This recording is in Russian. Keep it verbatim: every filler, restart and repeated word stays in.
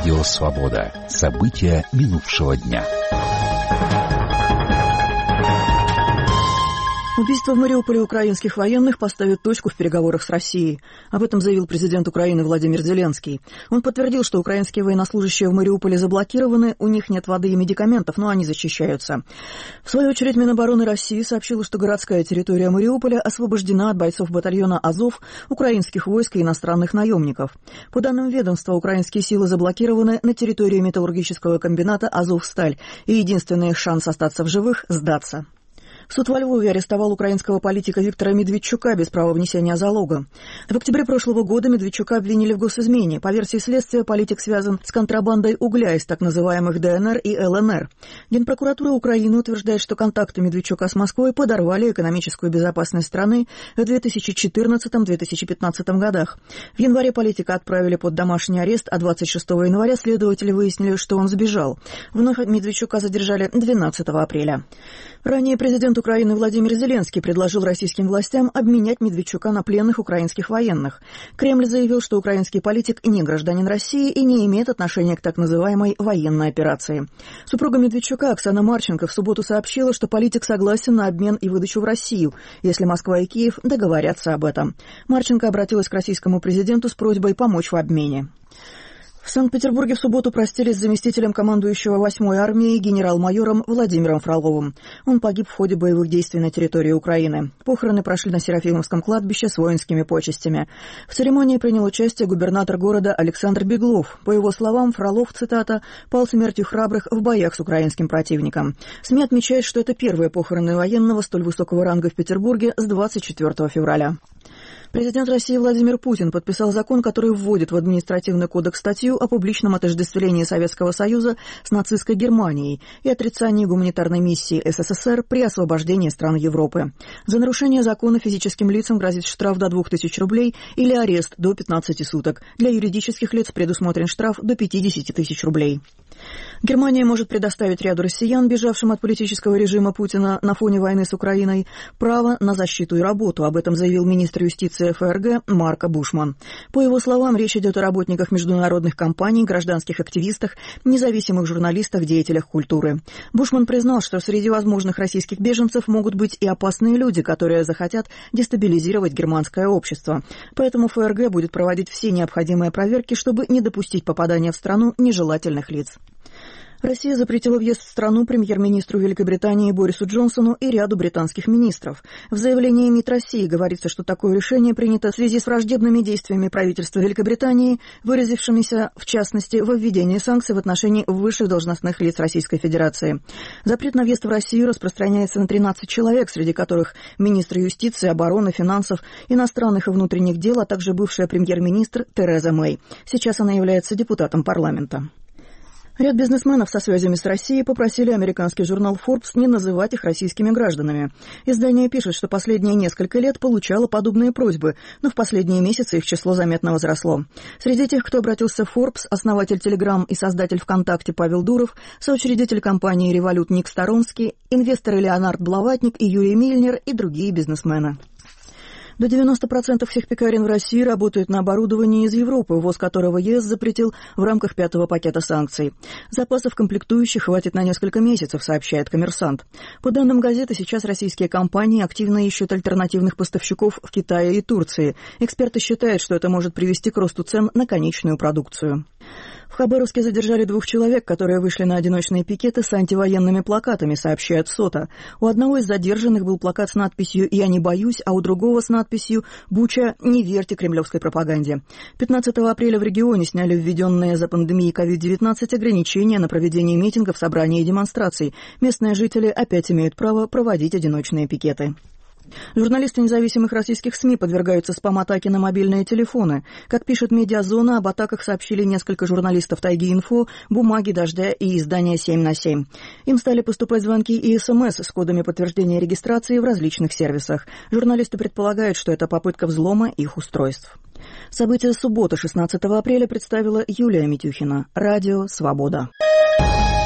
Радио «Свобода». События минувшего дня. Убийство в Мариуполе украинских военных поставит точку в переговорах с Россией. Об этом заявил президент Украины Владимир Зеленский. Он подтвердил, что украинские военнослужащие в Мариуполе заблокированы, у них нет воды и медикаментов, но они защищаются. В свою очередь, Минобороны России сообщила, что городская территория Мариуполя освобождена от бойцов батальона «Азов», украинских войск и иностранных наемников. По данным ведомства, украинские силы заблокированы на территории металлургического комбината «Азовсталь», и единственный их шанс остаться в живых – сдаться. Суд во Львове арестовал украинского политика Виктора Медведчука без права внесения залога. В октябре прошлого года Медведчука обвинили в госизмене. По версии следствия, политик связан с контрабандой угля из так называемых ДНР и ЛНР. Генпрокуратура Украины утверждает, что контакты Медведчука с Москвой подорвали экономическую безопасность страны в две тысячи четырнадцатом — две тысячи пятнадцатом годах. В январе политика отправили под домашний арест, а двадцать шестого января следователи выяснили, что он сбежал. Вновь Медведчука задержали двенадцатого апреля. Ранее президент Украины Владимир Зеленский предложил российским властям обменять Медведчука на пленных украинских военных. Кремль заявил, что украинский политик не гражданин России и не имеет отношения к так называемой военной операции. Супруга Медведчука Оксана Марченко в субботу сообщила, что политик согласен на обмен и выдачу в Россию, если Москва и Киев договорятся об этом. Марченко обратилась к российскому президенту с просьбой помочь в обмене. В Санкт-Петербурге в субботу простились с заместителем командующего восьмой армией генерал-майором Владимиром Фроловым. Он погиб в ходе боевых действий на территории Украины. Похороны прошли на Серафимовском кладбище с воинскими почестями. В церемонии принял участие губернатор города Александр Беглов. По его словам, Фролов, цитата, «пал смертью храбрых в боях с украинским противником». СМИ отмечают, что это первые похороны военного столь высокого ранга в Петербурге с двадцать четвёртого февраля. Президент России Владимир Путин подписал закон, который вводит в административный кодекс статью о публичном отождествлении Советского Союза с нацистской Германией и отрицании гуманитарной миссии СССР при освобождении стран Европы. За нарушение закона физическим лицам грозит штраф до двух тысяч рублей или арест до пятнадцати суток. Для юридических лиц предусмотрен штраф до пятидесяти тысяч рублей. Германия может предоставить ряду россиян, бежавшим от политического режима Путина на фоне войны с Украиной, право на защиту и работу. Об этом заявил министр юстиции ФРГ Марко Бушман. По его словам, речь идет о работниках международных компаний, гражданских активистах, независимых журналистах, деятелях культуры. Бушман признал, что среди возможных российских беженцев могут быть и опасные люди, которые захотят дестабилизировать германское общество. Поэтому ФРГ будет проводить все необходимые проверки, чтобы не допустить попадания в страну нежелательных лиц. Россия запретила въезд в страну премьер-министру Великобритании Борису Джонсону и ряду британских министров. В заявлении МИД России говорится, что такое решение принято в связи с враждебными действиями правительства Великобритании, выразившимися, в частности, во введении санкций в отношении высших должностных лиц Российской Федерации. Запрет на въезд в Россию распространяется на тринадцать человек, среди которых министры юстиции, обороны, финансов, иностранных и внутренних дел, а также бывшая премьер-министр Тереза Мэй. Сейчас она является депутатом парламента. Ряд бизнесменов со связями с Россией попросили американский журнал Forbes не называть их российскими гражданами. Издание пишет, что последние несколько лет получало подобные просьбы, но в последние месяцы их число заметно возросло. Среди тех, кто обратился в Forbes, основатель Telegram и создатель ВКонтакте Павел Дуров, соучредитель компании «Револют» Ник Сторонский, инвесторы Леонард Блаватник и Юрий Мильнер и другие бизнесмены. До девяноста процентов всех пекарен в России работают на оборудовании из Европы, ввоз которого ЕС запретил в рамках пятого пакета санкций. Запасов комплектующих хватит на несколько месяцев, сообщает «Коммерсант». По данным газеты, сейчас российские компании активно ищут альтернативных поставщиков в Китае и Турции. Эксперты считают, что это может привести к росту цен на конечную продукцию. В Хабаровске задержали двух человек, которые вышли на одиночные пикеты с антивоенными плакатами, сообщает СОТА. У одного из задержанных был плакат с надписью «Я не боюсь», а у другого с надписью «Буча, не верьте кремлевской пропаганде». пятнадцатого апреля в регионе сняли введенные за пандемией ковид девятнадцать ограничения на проведение митингов, собраний и демонстраций. Местные жители опять имеют право проводить одиночные пикеты. Журналисты независимых российских СМИ подвергаются спам-атаке на мобильные телефоны. Как пишет «Медиазона», об атаках сообщили несколько журналистов «Тайги-Инфо», «Бумаги», «Дождя» и издания семь на семь. Им стали поступать звонки и СМС с кодами подтверждения регистрации в различных сервисах. Журналисты предполагают, что это попытка взлома их устройств. События субботы, шестнадцатого апреля, представила Юлия Митюхина. Радио «Свобода».